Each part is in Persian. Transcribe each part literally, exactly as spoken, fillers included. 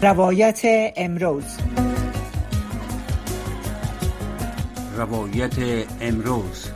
روایت امروز. روایت امروز.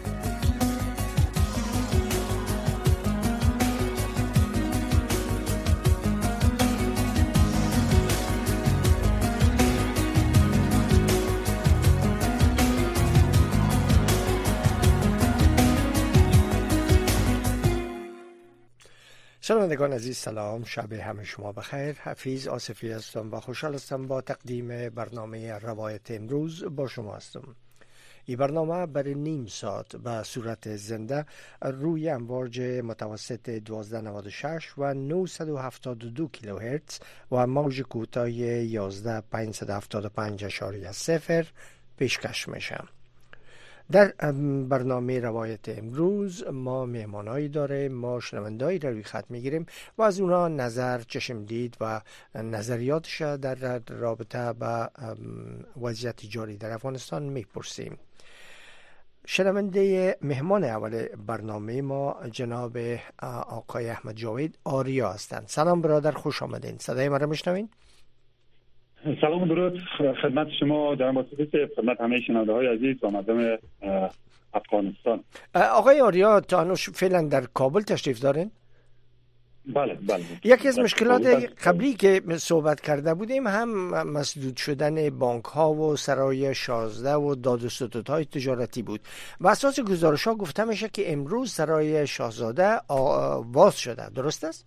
شنوندگان عزیز، سلام، شب همه شما بخیر. حفیظ آصفی هستم و خوشحال هستم با تقدیم برنامه روایت امروز با شما هستم. این برنامه برای نیم ساعت به صورت زنده روی امواج متوسط دوازده نود و شش و نهصد و هفتاد و دو کیلوهرتز و موج کوتاه یازده هزار و پانصد و هفتاد و پنج اشاریه صفر پیشکش میشه. در برنامه روایت امروز ما مهمانایی داریم، ما شنوندهایی را روی خط میگیریم و از اونا نظر، چشم دید و نظریاتش در رابطه با وضعیت جاری در افغانستان میپرسیم. شنونده مهمان اول برنامه ما جناب آقای احمد جاوید آریا هستند. سلام برادر، خوش آمدین. صدای ما را میشنوین؟ سلام و درود خدمت شما در مصطفی، خدمت همه شنونده های عزیز و مردم افغانستان. آقای آریا، تا فعلا در کابل تشریف دارین؟ بله بله. یکی از مشکلات قبلی که صحبت کرده بودیم هم مسدود شدن بانک ها و سرای شازده و داد و ستودهای تجارتی بود. و اساس گزارش ها گفته میشه که امروز سرای شاهزاده باز شده، درست است؟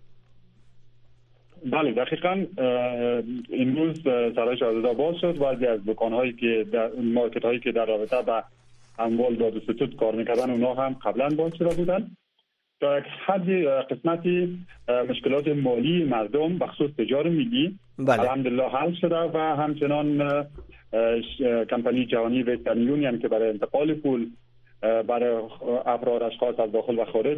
بله دقیقاً. امروز سرای شاهزاده باز شد. بعضی از دکان‌هایی که در مارکت هایی که در رابطه با اموال داد و ستود کار می‌کردن اونها هم قبلا باز شده بودن. تا یک حد قسمتی مشکلات مالی مردم بخصوص تجار ملی بله. الحمدلله حل شده و همچنان کمپانی جهانی وسترن یونین که برای انتقال پول برای افراد اشخاص از داخل و خارج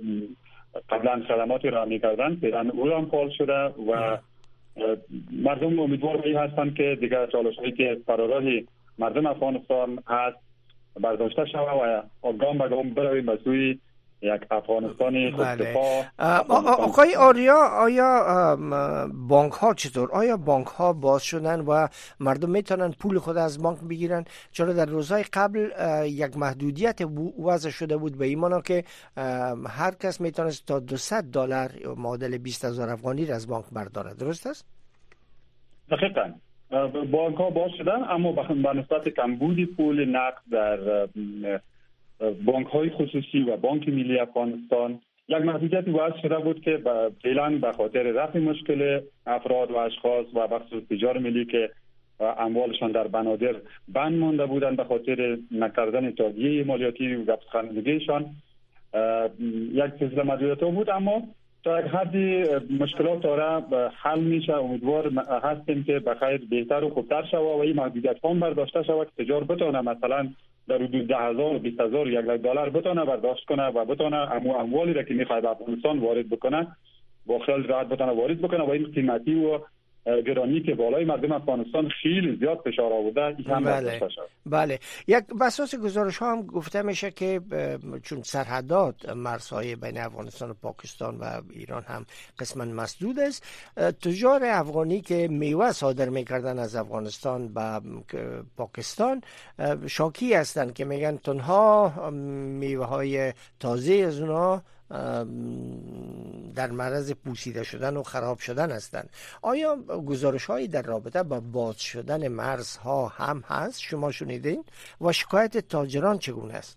قبلا خدماتی را می‌کردن، فعلا او هم فعال شده و مردم امیدوار به این هستند که دیگر چالش‌هایی که فراراه مردم افغانستان هست برداشته شود و گام به گام برویم به سوی یک افغانستانی خودکفا. آقای آریا، آیا بانک ها چطور؟ آیا بانک ها باز شدن و مردم میتونن پول خود از بانک بگیرن؟ چرا در روزهای قبل یک محدودیت وضع شده بود به این معنا که هر کس میتونست تا دویست دلار معادل بیست هزار افغانی را از بانک برداره، درست است؟ دقیقاً. بانک ها باز شدن اما به نسبت کمبود پول نقد در بانک های خصوصی و بانک ملی افغانستان یک محدودیت وضع شده بود که فعلا به خاطر رفع مشکل افراد و اشخاص و بخصوص تجار ملی که اموالشان در بنادر بند مانده بودند به خاطر نکردن تادیه مالیاتی و گپسخندگیشان یک سلسله محدودیت بود، اما تا یک حدی مشکلات داره حل میشه. امیدوار هستیم که بخیر بهتر و خوبتر شود و این محدودیت هم برداشته شود که تجار بتونه مثلا در حدود ده هزار و بیست هزار یک لک دلار بتونه برداشت کنه و بتونه امو اموالی را که میخواد افغانستان وارد بکنه با خیال راحت بتونه وارد بکنه و این قیمتی و گرانی که بالای مردم افغانستان خیلی زیاد فشار آورده این هم برداشته شد. بله. یک بساس گزارش ها هم گفته میشه که چون سرحدات مرزهای بین افغانستان و پاکستان و ایران هم قسما مسدود است، تجار افغانی که میوه صادر میکردن از افغانستان به پاکستان شاکی هستند که میگن تنها میوه های تازه از اونها در معرض پوسیده شدن و خراب شدن هستند. آیا گزارش هایی در رابطه با باز شدن مرزها هم هست؟ شما شنیدین؟ و شکایت تاجران چگونه است؟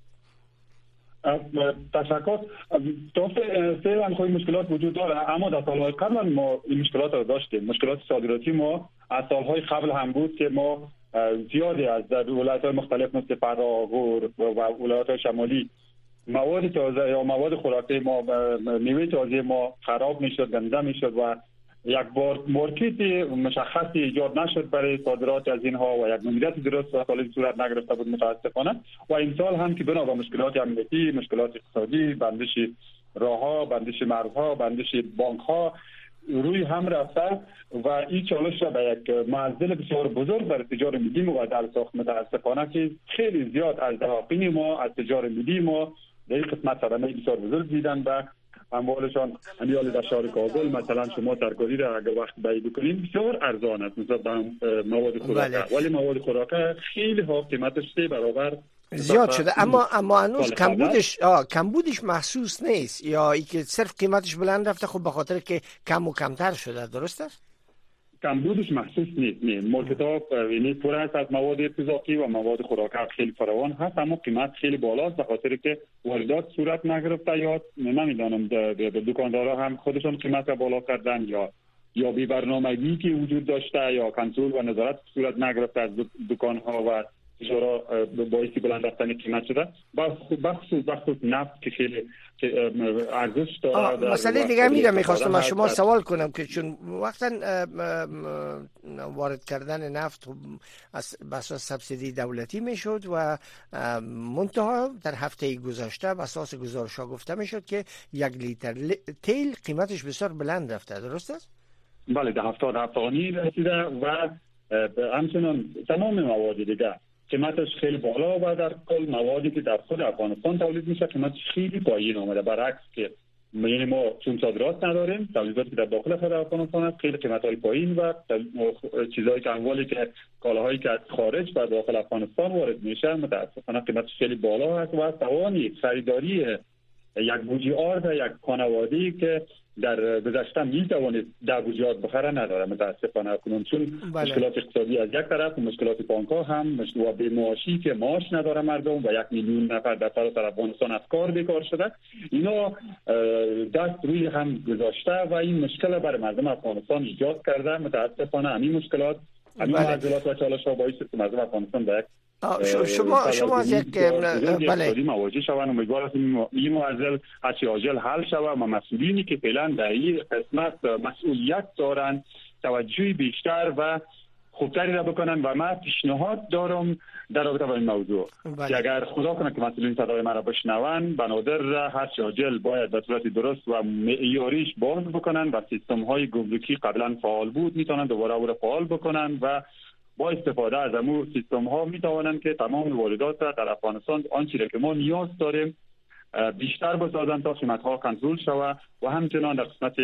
تشکر. تا فعلا خیلی مشکلات وجود داره اما در سالهای قبل ما این مشکلات رو داشتیم. مشکلات صادراتی ما از سالهای قبل هم بود که ما زیادی از در ولایت‌های مختلف مثل فرا، غور و ولایت‌های شمالی مواد تازه یا مواد خوراکی ما میوه تازه ما خراب میشد، گنده میشد و یک بار مارکت مشخصی ایجاد نشد برای صادرات از اینها و یک مدیریت درست و سالم صورت نگرفته بود متاسفانه. و این سال هم که بنا به مشکلات امنیتی، مشکلات اقتصادی، بندش راهها، بندش مرزها، بندش بانک‌ها روی هم رفته و این چالش را به یک معضل بسیار بزرگ برای تجار ملی مبدل ساخت. متاسفانه که خیلی زیاد از دهاقین ما، از تجار ملی ما در این قسمت صدمه بسیار بزرگ دیدن و اموالشان امیال در شهر کابل مثلا شما ترکاری را اگر وقت بایی بکنیم بسیار ارزان است نسبت به مواد خوراکه، ولی مواد خوراکه خیلی ها قیمتش سه برابر زیاد شده. اما اما هنوز کمبودش کمبودش محسوس نیست، یا ای که صرف قیمتش بلند رفته خب به خاطر که کم و کمتر شده، درست است؟ کمبودش محسوس نیست. نه مارکت‌ها یعنی پر است از مواد ارتزاقی و مواد خوراکی خیلی فراوان هست، اما قیمت خیلی بالاست به خاطر که واردات صورت نگرفته، یا نمیدونم دکاندارا هم خودشون قیمت را بالا کردن، یا یا بی برنامگی که وجود داشته، یا کنترل و نظارت صورت نگرفته از دکان‌ها و تجارا باعث بلند رفتن قیمت شده. بخصوص بخصوص نفت که خیلی ارزش داره. مسئله دیگه میرم میخواستم از شما سوال کنم که چون وقتا وارد کردن نفت از بساس سبسیدی دولتی میشد و منتها در هفته گذشته بساس گزارش ها گفته میشد که یک لیتر تیل قیمتش بسیار بلند رفته، درست است؟ بله ده هفتاد هفتانی رسیده و همچنان تمام مواد دیگه قیمتش خیلی بالا و در کل موادی که در خود افغانستان تولید میشه قیمتش خیلی پایین آمده، برعکس که یعنی ما چون صادرات نداریم، تولیداتی که در داخل خود افغانستان هست خیلی قیمت‌های پایین و چیزایی که اموالی که کالاهایی که از خارج و داخل افغانستان وارد میشه متأسفانه قیمتش خیلی بالا هست و توانی خریداری یک بوجی آرد یک خانواده‌ای که در گذشته می توانید در بوجیات بخره نداره متاسفانه کنون، چون بله. مشکلات اقتصادی از یک طرف و مشکلات بانک ها هم مشکل به معاشی که معاش نداره مردم و یک میلیون نفر در سراسر افغانستان از کار بیکار شده، اینا دست روی هم گذاشته و این مشکل برای مردم افغانستان ایجاد کرده. متاسفانه همین مشکلات همین معضلات و چالش ها باعث شد که مردم افغانستان در یک شما شما از یک بله مواجه شوند. امیدوارم این معضل هرچی عاجل حل شود و مسئولینی که فعلا در این قسمت مسئولیت دارند توجهی بیشتر و خوبتری را بکنن و من پیشنهاد دارم در رابطه با این موضوع بله. که اگر خدا کنه که مسئولین صدای مرا بشنون بنادر را هرچی عاجل باید به صورت درست و معیاریش باز بکنن و سیستم های گمرکی قبلا فعال بود میتونن دوباره او را فعال بکنن و با استفاده از امور سیستم ها می توانند که تمام واردات را در افغانستان آنچه را که ما نیاز داریم بیشتر بسازند تا قیمت ها کنترل شود و همچنان در قسمت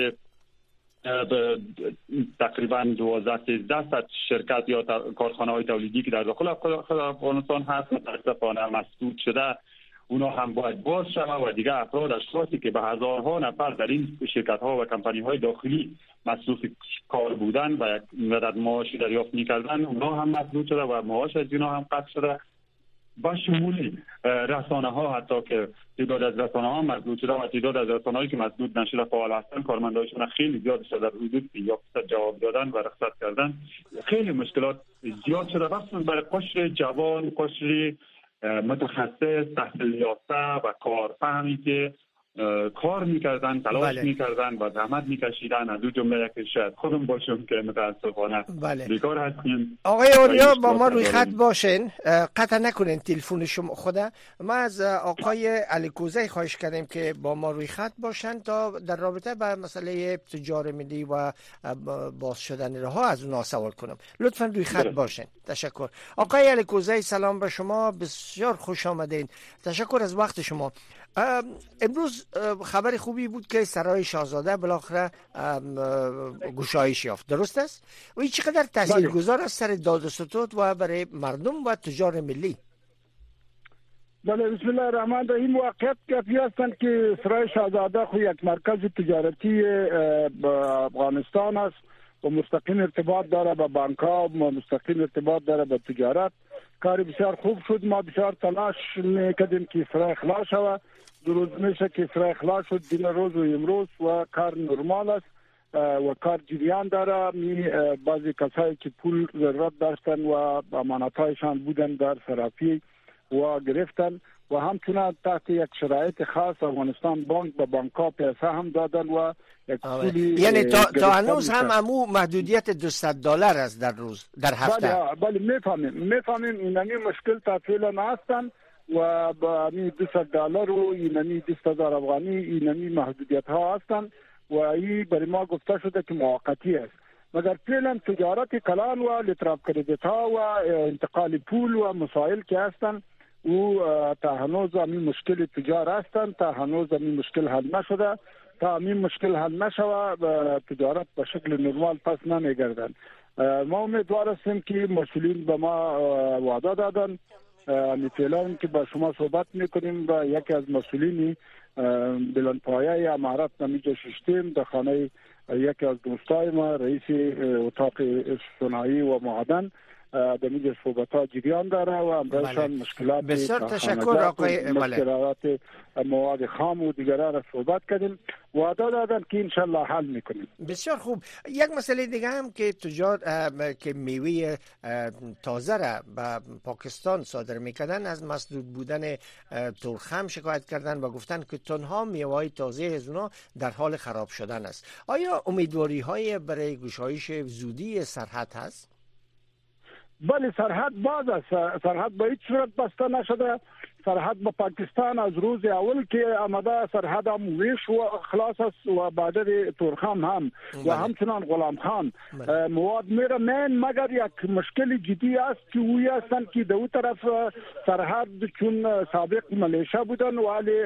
تقریبا دوازده سیزده صد شرکت یا کارخانه های تولیدی که در داخل افغانستان هست متاسفانه مسدود شده، اونا هم باید باز شود و دیگه افراد اشخاصی که به هزارها نفر در این شرکت ها و کمپانی های داخلی مصروف کار بودن و مدد معاشی دریافت می‌کردن اونا هم مسدود شده و معاش از اینا هم قطع شده. با شمول رسانه ها حتی که تعداد از رسانه ها مسدود شده و تعداد از رسانه هایی که مسدود نشده فعال هستن کارمندایشون خیلی زیاد شده، در حدود یا جواب دادن و رخصت کردن خیلی مشکلات زیاد شده، خصوصا برای قشر جوان، قشر متخصص تحصیل یافته و کارفهمی که کار میکردن، تلاش بله. میکردن و زحمت میکشیدن، از اون جمله که شاید خودم باشم که متاسفانه بله. بیکار هستیم. آقای اوریا با ما روی خط باشین، قطع نکنین تلفن شما خوده. ما از آقای علی کوزی خواهش کردیم که با ما روی خط باشن تا در رابطه با مسئله تجار ملی و باز شدن راه از اونها سوال کنم. لطفا روی خط بله. باشین. تشکر. آقای علی کوزی سلام به شما، بسیار خوش آمدین. تشکر از وقت شما. امروز خبر خوبی بود که سرای شاهزاده بالاخره گشایش یافت، درست است؟ و این چقدر تاثیرگذار است سر داد و ستد و برای مردم و تجار ملی؟ بله بسم الله الرحمن الرحیم. واقعیت کافی هستند که سرای شاهزاده خو یک مرکز تجارتی افغانستان است و مستقیم ارتباط داره با بانک ها و مستقیم ارتباط داره با تجارت. کار بسیار خوب شد، ما بسیار تلاش میکردیم که سرای خلاص شود. دو روز میشه که سرای خلاص شد، دین روز و امروز و کار نرمال است و کار جریان داره. می بعضی کسایی که پول ضرورت داشتن و امانتایشان بودن در صرافی و گرفتن و همچنان تحت یک شرایط خاص افغانستان بانک به بانک‌ها پیسه هم دادن و یعنی تا, تا هنوز هم امو محدودیت دویست دلار است در روز در هفته. بله بله میفهمیم میفهمیم اینمی مشکل تا فعلا هستن و با دویست دلار و اینمی دویست هزار افغانی اینمی محدودیت ها هستن و این برای ما گفته شده که موقتی است، مگر فعلا تجارت کلان و لیتراف کردیت ها و انتقال پول و مسائل که هستن او تا هنوز همین مشکل تجار هستند، تا هنوز همین مشکل حل نشده. تا همین مشکل حل نشوه تجارت به شکل نرمال پس نمیگردند. ما امیدوار هستیم که مسئولین به ما وعده دادن. مثلا که با شما صحبت میکنیم و یکی از مسئولین بلندپایه امارات نمیجا ششتیم در خانه یکی از دوستای ما رئیس اتاق صنایع و معدن در میجا صحبت‌ها جریان داره و امروزشان مشکلات بسیار تشکر آقای مشکلات مواد خام و دیگرها را صحبت کردیم وعده دادن که انشالله حل میکنیم. بسیار خوب. یک مسئله دیگه هم که تجار که میوه تازه را به پاکستان صادر میکردن از مسدود بودن ترخم شکایت کردن و گفتن که تنها میوه تازه از اونا در حال خراب شدن است. آیا امیدواری های برای گشایش زودی سرحد هست؟ بله، سرحد باز است. سرحد به هیچ صورت بسته نشده. سرحد با پاکستان از روز اول که آمده سرحد هم ویش و خلاص است و بعد ترخم هم و همچنان غلام خان مواد میره من مگر یک مشکل جدی است که اوی هستند که دو طرف سرحد چون سابق ملیشه بودن ولی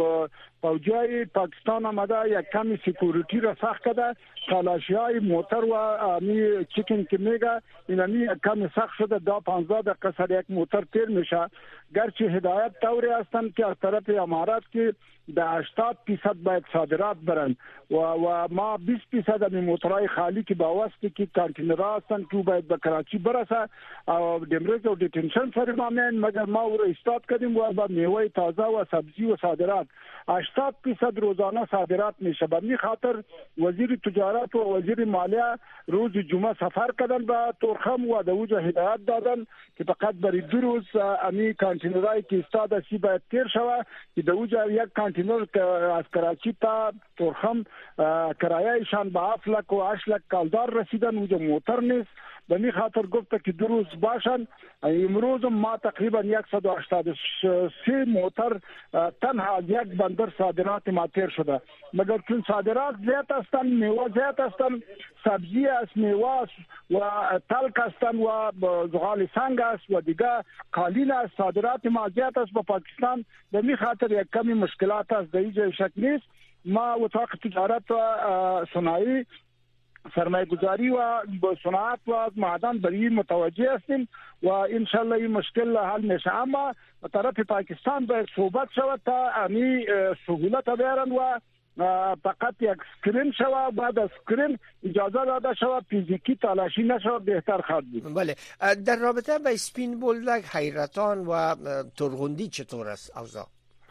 فوجای پاکستان آمده یک کمی سکیوریتی را سخت کرده. تلاشی های موتر و امی چیکن که میگه اینمی یک کمی سخت شده. دا پانزده دقیقه سر یک موتر تیر میشه. گرچه هدایت طوری هستند که از طرف امارات که در هشتاد درصد باید صادرات برن و و ما بیست درصد از موترهای خالی که با واسطه که کانتینرها هستند که باید به کراچی برسه او دمرز و دیتنشن سر ما مین مگر ما او را استاد کردیم و با میوه تازه و سبزی و صادرات هشتاد درصد روزانه صادرات میشه. به می خاطر وزیر تجارت و وزیر مالیه روز جمعه سفر کردن به ترخم و دوجه هدایت دادن که فقط برای دو روز امی کانتینرهای که استاد اسی باید تیر شوه که دوجه یک کانتینر از کراچی تا ترخم کرایهشان به هفت لک و هشت لک کالدار رسیدن اوجه موتر نیست. به می خاطر گفته که دو روز باشن. امروز ما تقریبا صد و هشتاد و سه موتر تنها از یک بندر صادرات ما تیر شده. مگر چون صادرات زیاد هستند، میوه زیاد هستند، سبزی است، میوه است و تلک هستند و زغال سنگ است و دیگه کالین است. صادرات ما زیاد است به پاکستان. به می خاطر یک کمی مشکلات است، در اینجا شک نیست. ما اتاق تجارت و صنایع سرمایه گذاری و صنعت و معدن برای متوجه هستیم و انشالله این مشکل حل میشه. اما طرف پاکستان باید صحبت شود تا امی سهولت بیارن و فقط یک سکرین شود. بعد از سکرین اجازه داده شود فیزیکی تلاشی نشود بهتر خواهد بود. بله. در رابطه با اسپین بولدک، حیرتان و ترغندی چطور است اوضاع؟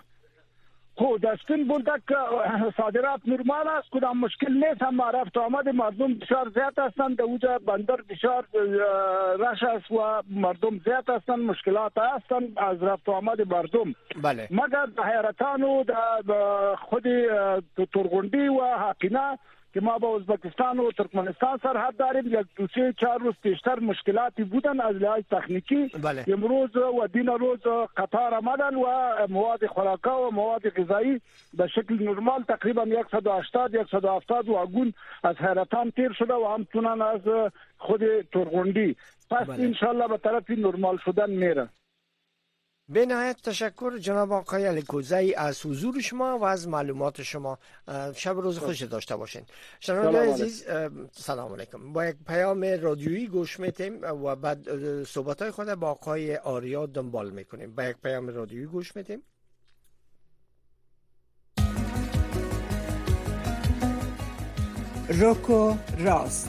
خب در اسپین بولدک صادرات نرمال است، کدام مشکل نیست. اما رفت آمد مردم بسیار زیاد هستند. اوجا بندر بسیار رش است و مردم زیاد هستند، مشکلات هستند از رفت آمد مردم. بله. مگر در حیرتان و در خود ترغندی و حقینه که ما با ازبکستان و ترکمنستان سرحد داریم یک دو سه چهار روز پیشتر مشکلاتی بودن از لحاظ تکنیکی. بله. امروز و دین روز قطار آمدن و مواد خوراکه و مواد غذایی به شکل نرمال تقریبا صد و هشتاد صد و هفتاد واگون از حیرتان تیر شده و همچنان از خود ترغندی. پس بله. انشالله به طرف نرمال شدن میره. به نهایت تشکر جناب آقای الکوزی از حضور شما و از معلومات شما. شب روز خوش داشته باشین. شنوندگان عزیز سلام علیکم. با یک پیام رادیویی گوش میتیم و بعد صحبت‌های خود با آقای آریا دنبال میکنیم. با یک پیام رادیویی گوش میتیم. روکو راست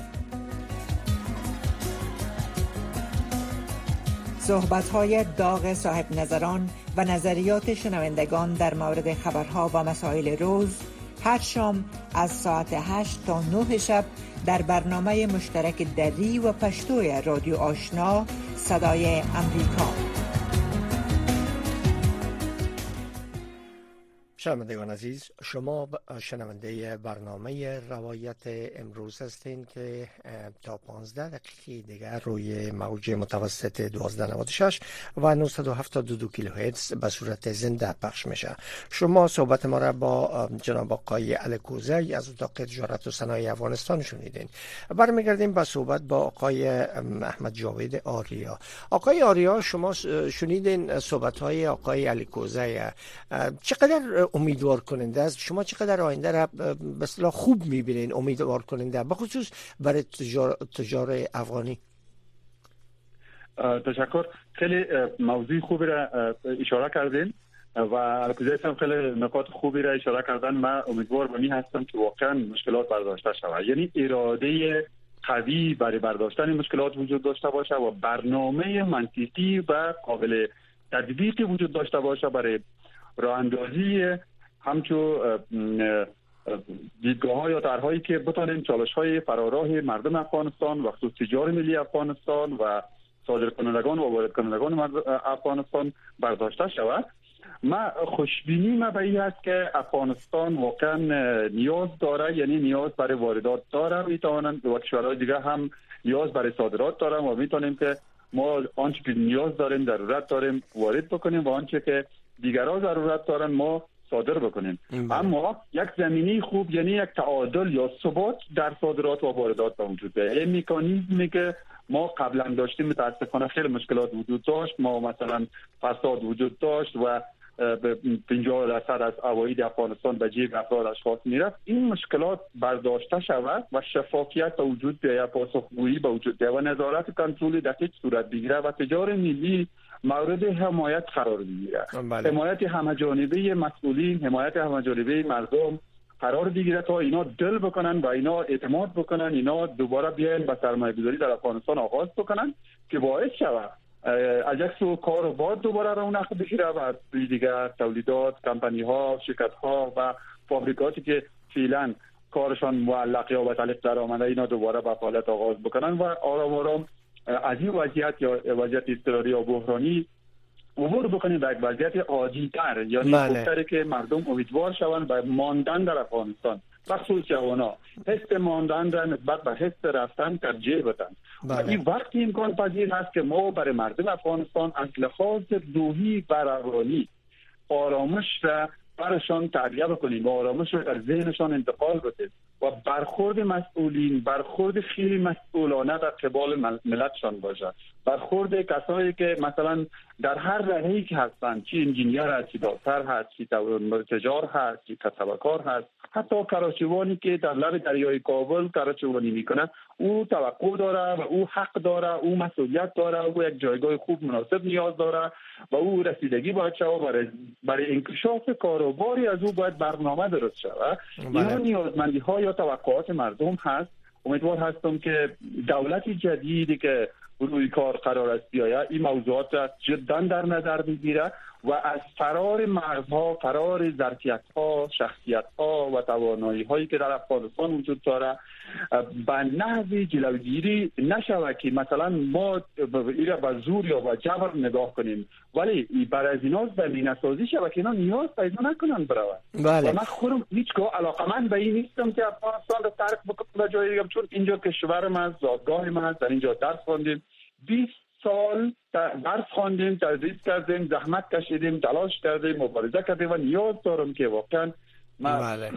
صحبت‌های داغ صاحب نظران و نظریات شنوندگان در مورد خبرها و مسائل روز هر شام از ساعت هشت تا نه شب در برنامه مشترک دری و پشتوی رادیو آشنا صدای امریکا. شنوندگان عزیز، شما شنونده برنامه روایت امروز هستین که تا پانزده دقیقه دیگر روی موج متوسط دوازده نود و شش و نهصد و هفتاد و دو کیلوهرتز به صورت زنده پخش میشه. شما صحبت ما را با جناب آقای علی کوزی از اتاق تجارت و صنایع افغانستان شنیدین. برمیگردیم به صحبت با آقای احمد جاوید آریا. آقای آریا، شما شنیدین صحبت های آقای علی کوزی، چقدر امیدوار کننده است؟ شما چقدر آینده را به اصطلاح خوب می‌بینین، امیدوار کننده، به خصوص برای تجار تجار افغانی؟ تشکر. خیلی موضوع خوبی را اشاره کردین و البته هم خیلی نکات خوبی را اشاره کردن. من امیدوار به این هستم که واقعا مشکلات برداشته شود، یعنی اراده قوی برای برداشتن مشکلات وجود داشته باشه و برنامه منطقی و قابل تطبیقی وجود داشته باشه برای راه اندازی همچو دیدگاه ها یا طرح‌هایی که بتونن چالش های فراراه مردم افغانستان و خصوص تجار ملی افغانستان و صادرکنندگان و وارد کنندگان افغانستان برداشته شود. ما خوشبینی ما به این است که افغانستان واقعا نیاز داره، یعنی نیاز برای واردات داره، میتونن و کشورهای دیگه هم نیاز برای صادرات دارن و میتونیم که ما آنچه که نیاز داریم، ضرورت داریم وارد بکنیم و آنچه که دیگران ضرورت دارن ما صادر بکنیم. اما یک زمینی خوب، یعنی یک تعادل یا ثبات در صادرات و واردات وجود داره. این مکانیزمی که ما قبلا داشتیم متاسفانه خیلی مشکلات وجود داشت. ما مثلا فساد وجود داشت و پنجاه درصد از عواید افغانستان به جیب افراد اشخاص میرفت. این مشکلات برداشته شود و شفافیت به وجود بیاید، پاسخگویی به وجود بیاید و نظارت کنترل دقیق صورت بگیره و تجار ملی مورد حمایت قرار بگیره. حمایت همه‌جانبه مسئولین، حمایت همه‌جانبه مردم قرار بگیره تا اینا دل بکنن و اینا اعتماد بکنن، اینا دوباره بیاین به سرمایه‌گذاری در افغانستان آغاز بکنن که باعث شود از یک سو کار باید دوباره رونق بگیره و از دیگر تولیدات، کمپانی ها، شرکت ها و فابریکاتی که فعلا کارشان معلق یا تعلیق در آمده اینا دوباره به فعالیت آغاز بکنن و آرام آرام از این وضعیت یا وضعیت اضطراری یا بحرانی عبور بکنیم به یک وضعیت عادی‌تر، یعنی خوبتری که مردم امیدوار شوند به ماندن در افغانستان، بخصوص جوانا حس ماندن را نسبت به حس رفتن ترجیح بدن. و این وقتی امکان پذیر هست که ما برای مردم افغانستان از لحاظ روحی و روانی آرامش را برشان تعریه بکنیم و آرامش رو در ذهنشان انتقال بدیم و برخورد مسئولین، برخورد خیلی مسئولانه در قبال ملتشان باشه، برخورد کسایی که مثلا در هر رهه‌ای که هستند، چی انجینیر هست، چی دکتر هست، چی تجار هست، چی کسبکار هست، حتی کراچیوانی که در لب دریای کابل کراچیوانی میکنه، او توقع داره و او حق داره، او مسئولیت داره، او یک جایگاه خوب مناسب نیاز داره و او رسیدگی باید شود برای برای انکشاف کاروباری از او باید برنامه درست شود. اینا نیازمندی ها یا توقعات مردم هست. امیدوار هستم که دولت جدیدی که روی کار قرار است بیاید این موضوعات را جدا در نظر بگیره و از فرار مرزها، فرار ظرفیت‌ها، شخصیت‌ها و توانایی‌هایی که در افغانستان وجود داره به نحوی جلوگیری نشود که مثلا ما ایرا با زور یا با جبر نگاه کنیم، ولی برای از اینا زمینه‌سازی شود که اینا نیاز پیدا نکنن برود. بله. و من خودم هیچگاه علاقه‌مند به این نیستم که افغانستان رو ترک بکنم جای دیگه، چون اینجا کشورم است، زادگاه من است، در اینجا درس خواندیم، بیست سال درس خواندیم، تدریس کردیم، زحمت کشیدیم، تلاش کردیم، مبارزه کردیم و نیاز دارم که واقعا من بله.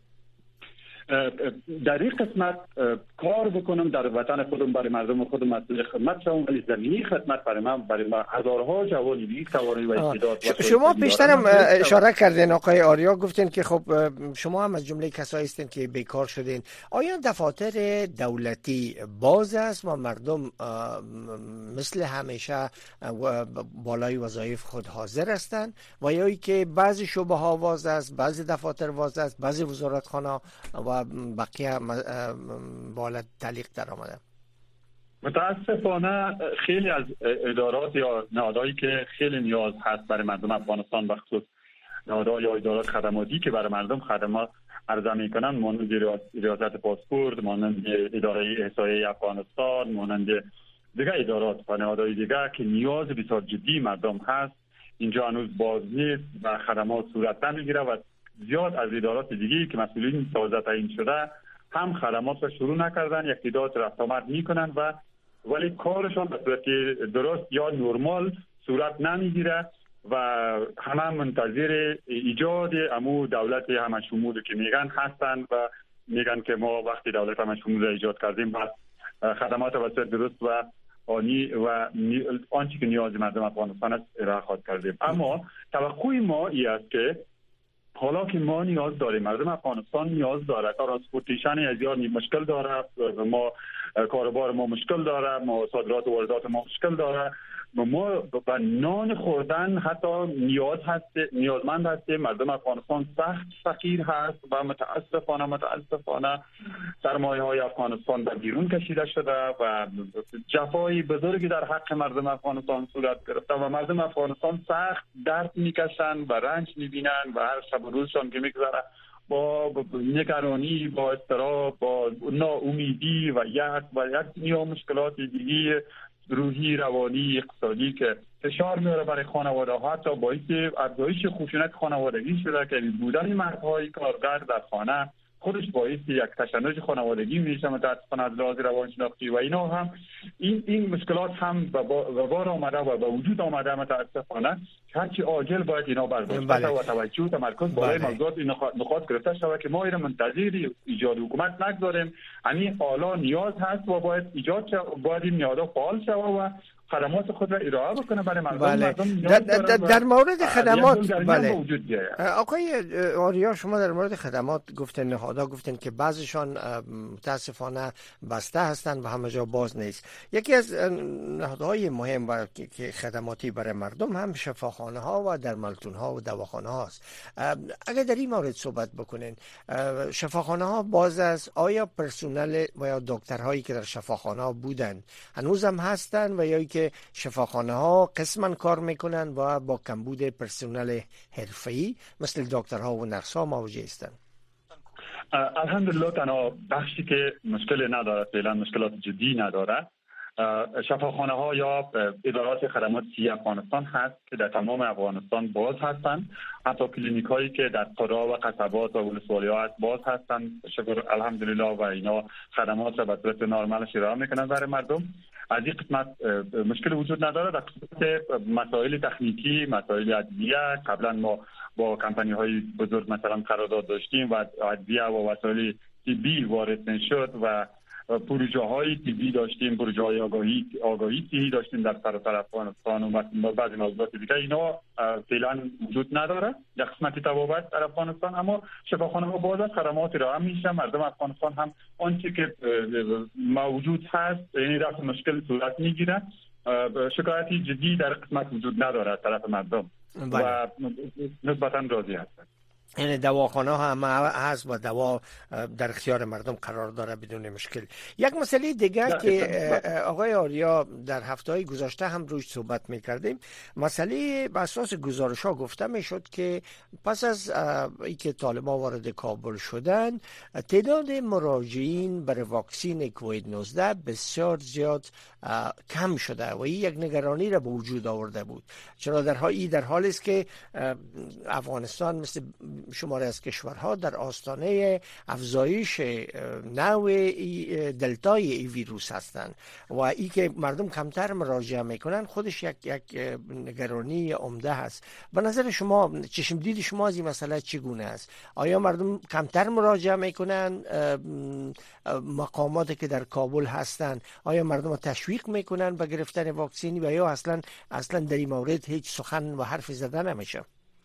در این قسمت کار بکنم در وطن خودم، برای مردم خودم مسئول خدمت شوم، ولی زمینی خدمت برای من، برای من هزارها جوانی بی توانایی و استعداد. شما پیشترم اشاره کردین آقای آریا، گفتین که خب شما هم از جمله کسایی هستین که بیکار شدین. آیا دفاتر دولتی باز است و مردم مثل همیشه بالای وظایف خود حاضر هستند و یا ای که بعضی شعبه ها باز است، بعضی دفاتر باز است، بعضی وزارتخانه و بقیه بالات تعلیق در آمده؟ متاسفانه خیلی از ادارات یا نهادهایی که خیلی نیاز هست برای مردم افغانستان، بخصوص نهادها یا ادارات خدماتی که برای مردم خدمات عرضه میکنن، مانند ریاست پاسپورت، مانند اداره احصایه افغانستان، مانند دیگه ادارات و نهادهای دیگه که نیاز بسیار جدی مردم هست، اینجا هنوز باز نیست و خدمات صورت نمیگیره و زیاد از ادارات دیگه که مسئولین تازه تعیین شده هم خدمات را شروع نکردن، یک تعداد رفت آمد میکنن و ولی کارشان به صورت درست یا نرمال صورت نمیگیره و همه منتظر ایجاد امو دولت همه شمول که میگن هستن و میگن که ما وقتی دولت همه شمول را ایجاد کردیم بس خدمات به صورت درست و آنی و آنچه که نیاز مردم افغانستان است ارائه خواهد کردیم. اما توقع ما این است که حالا که ما نیاز داریم، مردم افغانستان نیاز داره، ترانسپورتیشن از یار مشکل داره، ما کاروبار ما مشکل داره، ما صادرات و واردات ما مشکل داره، ما به نان خوردن حتی نیاز هست، نیازمند هستیم. مردم افغانستان سخت فقیر هست و متاسفانه متاسفانه سرمایه های افغانستان به بیرون کشیده شده و جفای بزرگی در حق مردم افغانستان صورت گرفته و مردم افغانستان سخت درد میکشن و رنج میبینن و هر شب و روزشان که میگذره با نگرانی، با اضطراب، با ناامیدی و یک و یک دنیا مشکلات دیگه روحی، روانی، اقتصادی که فشار میاره برای خانواده ها، حتی باعث افزایش خشونت خانوادگی شده که بودن مردهای کارگر در خانه خودش باعث یک تشنج خانوادگی میشه متاسفانه از لحاظ روانشناختی و اینا هم این این مشکلات هم به بار آمده و به وجود آمده متاسفانه. هرچی عاجل باید اینا برداشت بشه و توجه و تمرکز برای موضوعات نخواهد گرفته شود که ما اینا منتظر ایجاد حکومت نگذاریم. یعنی حالا نیاز هست و باید ایجاد شود، باید این نیازها فعال شود و خدمات خود را ارائه بکنه برای مردم. بله. مردم در, در, در مورد خدمات بله. آقای آریا شما در مورد خدمات گفتن، نهادها گفتن که بعضیشان متاسفانه بسته هستند و همه جا باز نیست. یکی از نهادهای مهم و که خدماتی برای مردم هم شفاخانه ها و درملتون ها و دواخانه هاست. اگر در این مورد صحبت بکنین، شفاخانه ها باز است؟ آیا پرسنل و یا دکترهایی که در شفاخانه ها بودن هنوز هم هستند و یا که شفاخانه ها قسما کار میکنن و با کمبود پرسنل حرفه‌ای مثل دکترها و نرس ها مواجه هستند؟ الحمدلله تنها بخشی که مشکل نداره، فعلا مشکلات جدی نداره، شفاخانه ها یا ادارات خدمات صحی افغانستان هست که در تمام افغانستان باز هستند. حتی کلینیک هایی که در قرا و قصبات و ولسوالی ها هست باز هستند، شکر الحمدلله، و اینا خدمات را به صورت نرمال ارائه میکنن برای مردم. از این قسمت مشکل وجود نداره. در قسمت مسائل تکنیکی، مسائل ادویه، قبلا ما با کمپانی های بزرگ مثلا قرارداد داشتیم و ادویه و وسایل طبی وارد نشد و پروژه های طبی داشتیم، پروژه های آگاهی آگاهی طبی داشتیم در سراسر افغانستان و بعضی موضوعات دیگه. اینا فعلا وجود نداره در قسمت تبابت در افغانستان، اما شفاخانه ها باز خدمات ارائه میشه. مردم افغانستان هم آنچه که موجود هست، یعنی رفع مشکل صورت میگیره. شکایتی جدی در قسمت وجود نداره از طرف مردم و نسبتا راضی هستند. یعنی دواخانه ها هم هست و دوا در اختیار مردم قرار داره بدون مشکل. یک مسئله دیگه که آقای آریا در هفته‌های گذشته هم روش صحبت می‌کردیم، مسئله بر اساس گزارش‌ها گفته می‌شد که پس از اینکه طالبان وارد کابل شدن، تعداد مراجعین برای واکسین کووید نوزده بسیار زیاد کم شده و این یک نگرانی را به وجود آورده بود. چرا در حالی در حالی است که افغانستان مثل شماره از کشورها در آستانه افزایش نوع دلتای ای ویروس هستند و ای که مردم کمتر مراجعه میکنن خودش یک یک نگرانی عمده هست. به نظر شما، چشم دید شما از این مسئله چگونه است؟ آیا مردم کمتر مراجعه میکنن؟ مقاماتی که در کابل هستند آیا مردم رو تشویق میکنن به گرفتن واکسن و یا اصلا اصلا در این مورد هیچ سخن و حرف زده نمیشه؟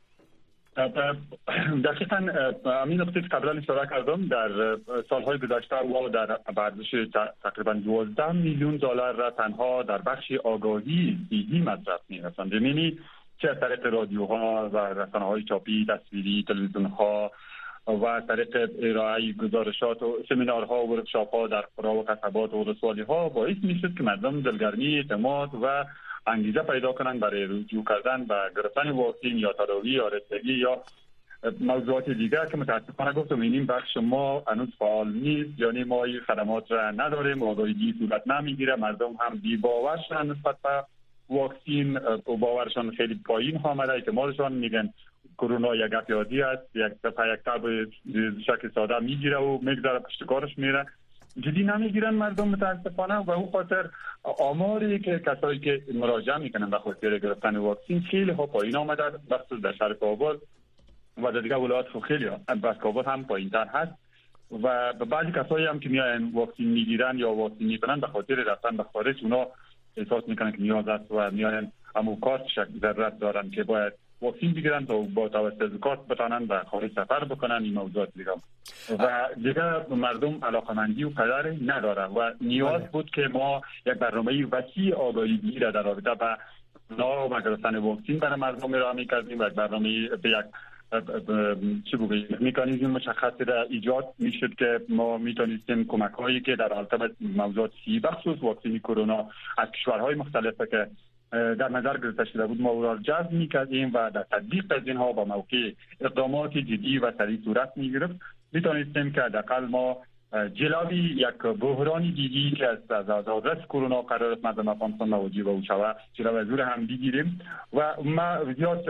دقیقاً همین نقطه که قبلا اشاره کردم، در سالهای گذشته و در ارزش تقریباً دوازده میلیون دلار را تنها در بخش آگاهی صحی مصرف می‌رساند. یعنی چه از طریق رادیوها و رسانه‌های چاپی، تصویری، تلویزیون‌ها و از طریق ارائه گزارشات و سمینارها و ورکشاپ‌ها در قرا و قصبات و ولسوالی‌ها باعث می‌شد که مردم دلگرمی، اعتماد و انگیزه پیدا کنن برای رجوع کردن و گرفتن واکسن یا تداوی یا رسیدگی یا موضوعات دیگر که متاسفانه گفتم این بخش ما هنوز فعال نیست. یعنی ما این خدمات را نداریم، آگاهی صورت نمیگیره، مردم هم بی باورشن نسبت به واکسن و باورشان خیلی پایین آمده. اعتمادشان میگن کرونا یک احتیاطی است، یک دفعه یک تب شکل ساده میگیره و میگذره پشت کارش میره، جدی نمیگیرن مردم متاسفانه. و اون خاطر آماری که کسایی که مراجعه میکنن به خاطر گرفتن واکسن خیلی ها پایین آمده، بخصوص در شهر کابل و در دیگه ولایات خیلی ها، بس کابل هم پایین تر هست. و بعضی کسایی هم که میاین واکسن میگیرن یا واکسن میکنن به خاطر رفتن به خارج، اونا احساس میکنن که نیاز است و میاین همون کارت شکل ضرورت دارن که باید واکسن بگیرن تا با توسط کارت بتونن به خارج سفر بکنن. این موضوعات دیگه و دیگه مردم علاقمندی و قدر نداره و نیاز بود که ما یک برنامه وسیع آگاهی گیری در رابطه با نام گرفتن واکسن برای مردم ارائه می‌کردیم و یک برنامه به یک چی بگویم مکانیزم مشخصی را ایجاد میشد که ما میتونستیم کمک هایی که در حالت موضوعات سی بخصوص واکسن کرونا از کشورهای مختلفه که در نظر گرفته شده بود ما را جذب میکردیم و در تطبیق از اینها با موقع اقدامات جدی و سریع صورت میگرفت، میتونستیم که حداقل ما جلوی یک بحران دیگی که از آدرس کرونا قرار است مردم افغانستان مواجه به او شود جلوی زور هم بگیریم. و ما زیاد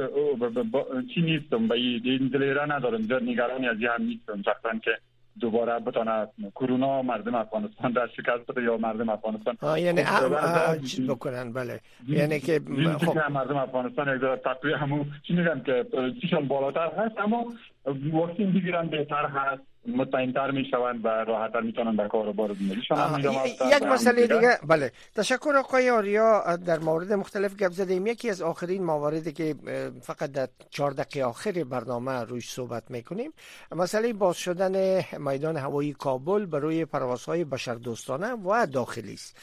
چی نیستم به این دلیره ندارم، زیاد نگرانی از این هم نیستم شخصا که دوباره بتونه کرونا مردم افغانستان در شکست بده یا مردم افغانستان یعنی چیز بکنن. بله یعنی که خب مردم افغانستان یک ذره تقریبا همون چی میگم که چیشون بالاتر هست، اما واکسن بگیرن بهتر هست، مطمئن‌تر میشوند و راحت‌تر میتونن در کار و بار زندگیشون. یک مسئله دیگه. بله تشکر آقای آریا. در مورد مختلف گپ زدیم. یکی از آخرین مواردی که فقط در چهار دقیقه آخر برنامه روش صحبت میکنیم مسئله باز شدن میدان هوایی کابل برای پروازهای بشردوستانه و داخلی است.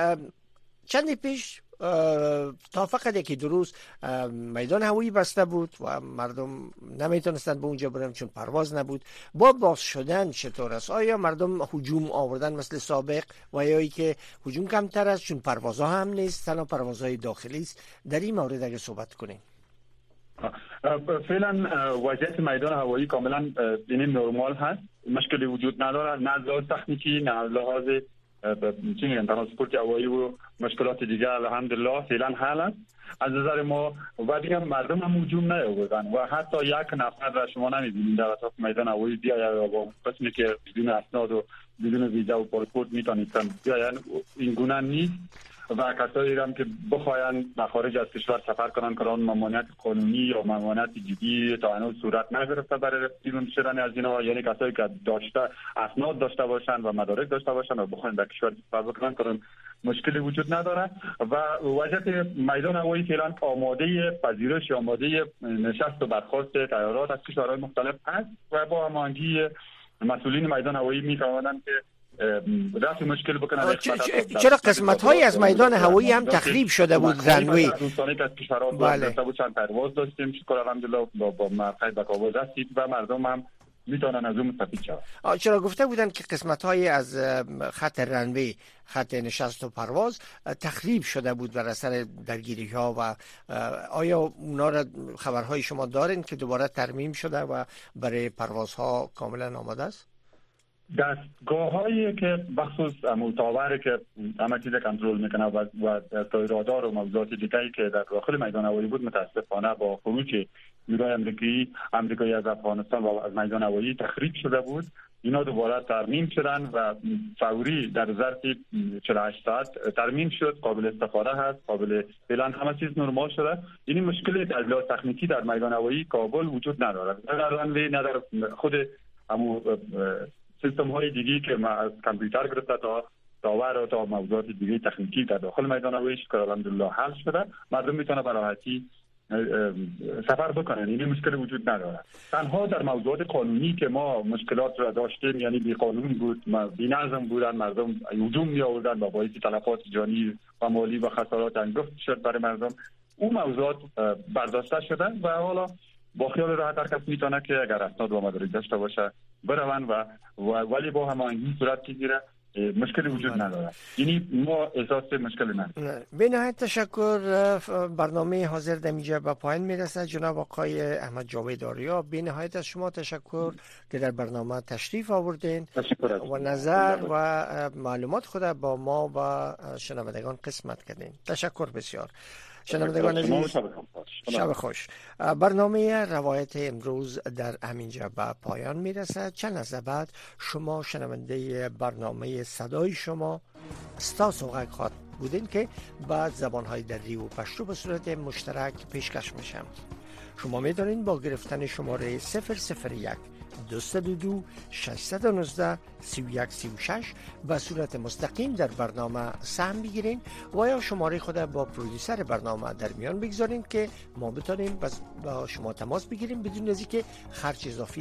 چندی پیش تا فقط یکی دو روز میدان هوایی بسته بود و مردم نمیتونستن به اونجا برن چون پرواز نبود. با باز شدن چطور است؟ آیا مردم هجوم آوردن مثل سابق و یا ای که هجوم کمتر است چون پروازها هم نیست، تنها پروازهای داخلی است؟ در این مورد اگه صحبت کنیم. فعلا وضعیت میدان هوایی کاملا این نرمال هست، مشکلی وجود نداره، نه لحاظ تکنیکی نه لحاظ چی میگن ترانسپورت هوایی و مشکلات دیگه الحمدلله فعلا حل است از نظر ما. و دیگه مردم هم هجوم نیاوردن و حتی یک نفر را شما نمیبینید در اطراف میدان هوایی بیاید با قسمی که بدون اسناد و بدون ویزا و پاسپورت میتونستن بیاین، این گونه نیست. و کسایی هم که بخواین به خارج از کشور سفر کنن که اون ممانعت قانونی یا ممانعت جدی تا هنوز صورت نگرفته برای بیرون شدن از اینا، یعنی کسایی که داشته اسناد داشته باشن و مدارک داشته باشن و بخواین در کشور سفر بکنن که مشکلی وجود نداره. و وضعیت میدان هوایی فعلا آماده پذیرش، آماده نشست و برخاست طیارات از کشورهای مختلف است و با هماهنگی مسئولین میدان هوایی میتوانند که رفع مشکل بکنن. چرا قسمت های از میدان هوایی هم تخریب شده بود رنوی؟ بله چند پرواز داشتیم شکر الحمدلله با با موقع به کابل رسید و مردم هم میتونن از اون مستفید شوند. چرا گفته بودن که قسمت های از خط رنوی، خط نشست و پرواز تخریب شده بود بر اثر درگیری ها و آیا اونا را خبرهای شما دارین که دوباره ترمیم شده و برای پروازها کاملا آماده است؟ دستگاه هایی که بخصوص متاوره که همه چیز کنترل میکنه و و رادار و موضوعات دیگری که در داخل میدان هوایی بود متاسفانه با خروج نیروهای امریکایی امریکایی از افغانستان و از میدان هوایی تخریب شده بود. اینا دوباره ترمیم شدن و فوری در ظرف چهل و هشت ساعت ترمیم شد، قابل استفاده هست، قابل فعلا همه چیز نرمال شده. یعنی مشکل از لحاظ تکنیکی در میدان هوایی کابل وجود نداره، نه در رنوی نه در خود همو سیستم های دیگی که ما از کامپیوتر گرفته تا داور و تا موضوعات دیگه تکنیکی در داخل میدان هوایی که الحمدلله حل شده، مردم میتونه به راحتی سفر بکنن. این مشکل وجود نداره. تنها در موضوعات قانونی که ما مشکلات را داشتیم، یعنی بی قانون بود، بی نظم بودن، مردم هجوم می آوردن و باعث تلفات جانی و مالی و خسارات انگفت شد برای مردم، اون موضوعات برداشته شده و حالا با خیال راحت هر کس میتونه که اگر اسناد و مدارک داشته باشه بروند و ولی با هماهنگی صورت بگیره، مشکلی وجود نداره. یعنی ما احساس مشکلی نداره. به نهایت تشکر. برنامه حاضر در اینجا به پایان میرسه. جناب آقای احمد جاوید آریا، به نهایت از شما تشکر که در برنامه تشریف آوردین و نظر و معلومات خود با ما و شنوندگان قسمت کردین. تشکر بسیار. شنوندگان عزیز شب خوش. برنامه روایت امروز در همینجا به پایان میرسد. چند لحظه بعد شما شنونده برنامه صدای شما ستاسو غږ خواهد بودین که بعد زبانهای دری و پشتو به صورت مشترک پیشکش میشم. شما میدانید با گرفتن شماره صفر صفر یک دویست و دو ششصد و نوزده سی و یک سی و شش به صورت مستقیم در برنامه سهم بگیرین و یا شماره خود با پرودیوسر برنامه در میان بگذارین که ما بتانیم با شما تماس بگیریم بدون از اینکه خرج اضافی